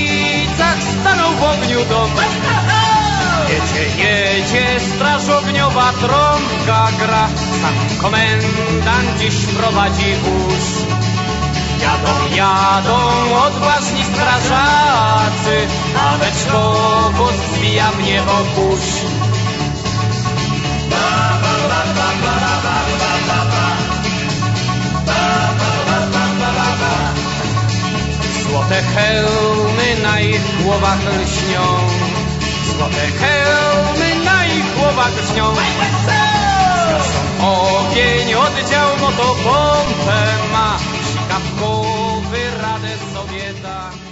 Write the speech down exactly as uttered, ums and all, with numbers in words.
ulicach stanął w ogniu dom. Jedzie, jedzie straż ogniowa, trąbka gra, sam komendant dziś prowadzi wóz. Jadą, jadą odważni strażacy, a beczkowóz wzbija w niebo kurz. Złote hełmy na ich głowach lśnią, złote hełmy na ich głowach lśnią. Zgasą ogień, oddział motopompę ma, sikawkowy radę sobie da.